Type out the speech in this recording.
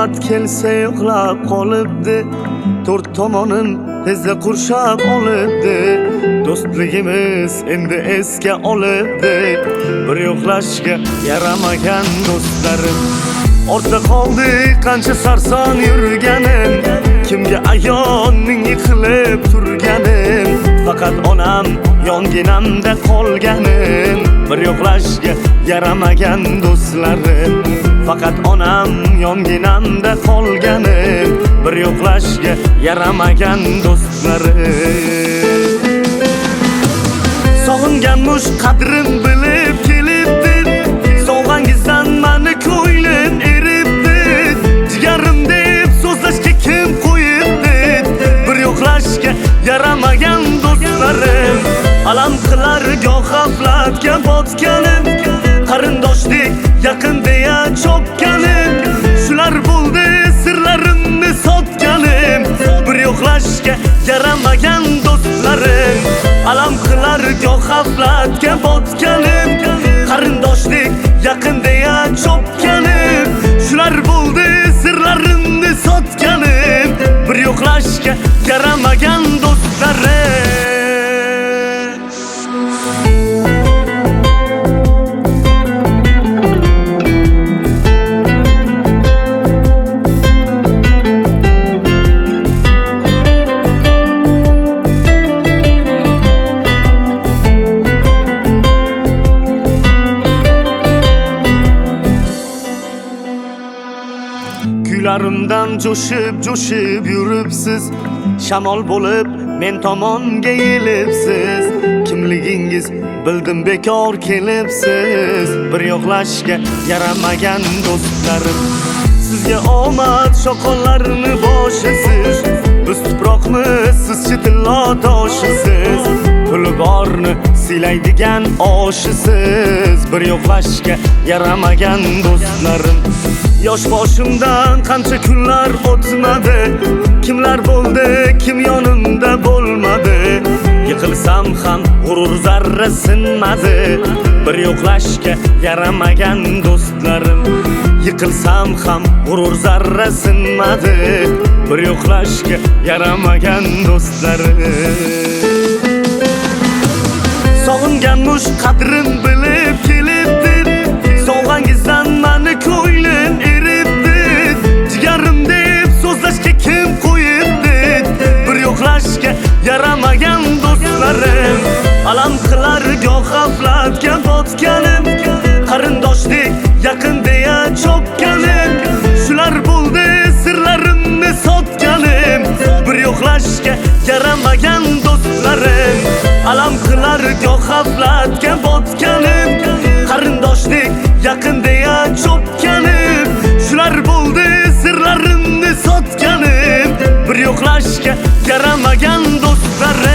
omad kelsa yo'qlab qolibdi, to'rt tomonim tezda qurshab olibdi. Do'stligimiz endi esga olibdi, bir yo'qlashga yaramagan do'stlarim. Ortda qoldi qancha sarson yurganim, kimga ayon ming yiqilib turganim. Faqat onam yonginamda qolganim, bir yo'qlashga yaramagan do'stlarim. Faqat onam yonginamda qolganim, bir yo'qlashga yaramagan do'stlarim. Sog'inganmush qadrim bilib kelibdi, sovg'angizdan mani ko'nglim eribdi. Jigarim deb so'zlashga kim qo'yibdi, bir yo'qlashga yaramagan do'stlarim. Alam qilar goh g'aflatga botganim, qarindoshlik yaqin deya chopganim. Shular bo'ldi sirlarimni sotganim, bir yo'qlashga yaramagan do'stlarim. Alam qilar goh g'aflatga botganim, qarindoshlik yaqin deya chopganim. Shular bo'ldi sirlarimni sotganim, bir yo'qlashga yaramagan do'stlarim. Kuylarimdan jo'shib yuribsiz, shamol bo'lib men tomonga yelibsiz. Kimligingiz bildim bekor kelibsiz, bir yo'qlashga yaramagan do'stlarim. Sizga omad shoqonlarini boshisiz, biz tuproqmiz, siz chitillo toshisiz. Puli borni siylaydigan oshisiz, bir yo'qlashga yaramagan do'stlarim. Yosh boshimdan qancha kunlar o'tmadi, kimlar bo'ldi, kim yonimda bo'lmadi. Yiqilsam ham g'urur zarra sinmadi, bir yo'qlashga yaramagan do'stlarim. Yiqilsam ham g'urur zarra sinmadi, bir yo'qlashga yaramagan do'stlarim. Sog'inganmush qadrim bilib kelibdi, sovg'angizdan mani ko'nglim eribdi. Jigarim deb so'zlashga kim qo'yibdi, bir yo'qlashga yaramagan do'stlarim. Alam qilar goh g'aflatga botganim, qarindoshlik yaqin deya chopganim. Shular bo'ldi sirlarimni sotganim, bir yo'qlashga yaramagan do'stlarim. Alam qilar goh g'aflatga botganim, qarindoshlik yaqin deya chopganim. Shular bo'ldi sirlarimni sotganim, bir yo'qlashga yaramagan do'stlarim.